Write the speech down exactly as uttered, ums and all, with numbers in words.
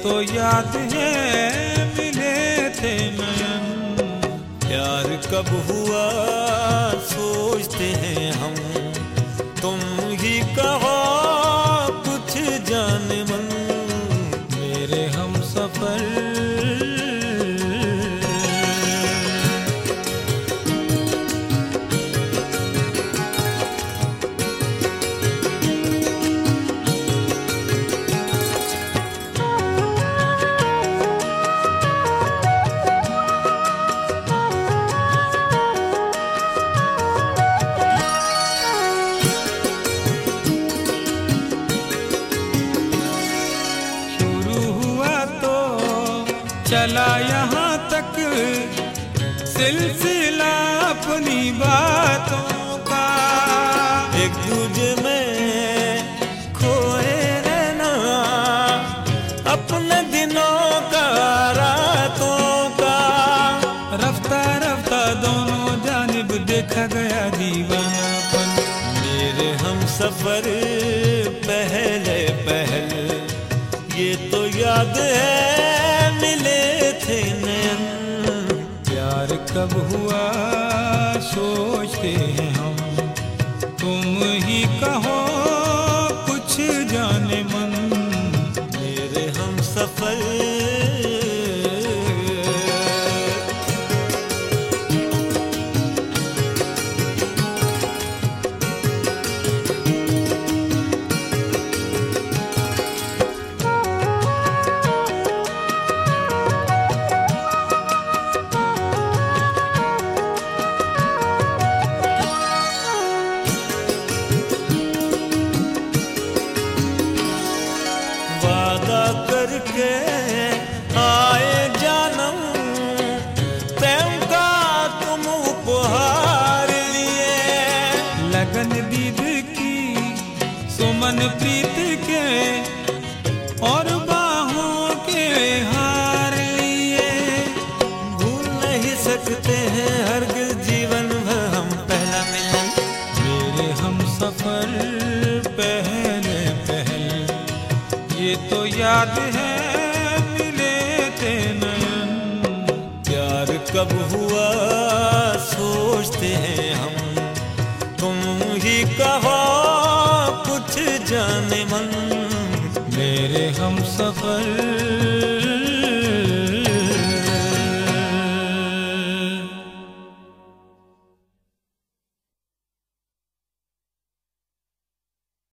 तो याद है मिले थे नयन। प्यार कब हुआ सोचते हैं हम, तुम ही कहो कुछ जाने मन। मेरे हम सफर चला यहाँ तक सिलसिला अपनी बातों का। एक दूजे में खोए रहना अपने दिनों का रातों का। रफ्ता रफ्ता दोनों जानिब देखा गया दीवानापन। मेरे हम सफर पहले पहल ये तो याद है मिले थे नयन। प्यार कब हुआ सोचते हैं हम, तुम ही कहो कुछ जाने मन। मेरे हम सफर करके आए जानम, प्रेम का तुम उपहार लिए। लगन दीद की सुमन प्रीत के और बाहों के हार लिए। भूल नहीं सकते हैं हरगिज़ जीवन भर हम पहला मिलन। मेरे हम सफर पहले पहल ये तो याद है मिले थे नयन। प्यार कब हुआ सोचते हैं हम, तुम ही कहो कुछ जाने मन। मेरे हम सफर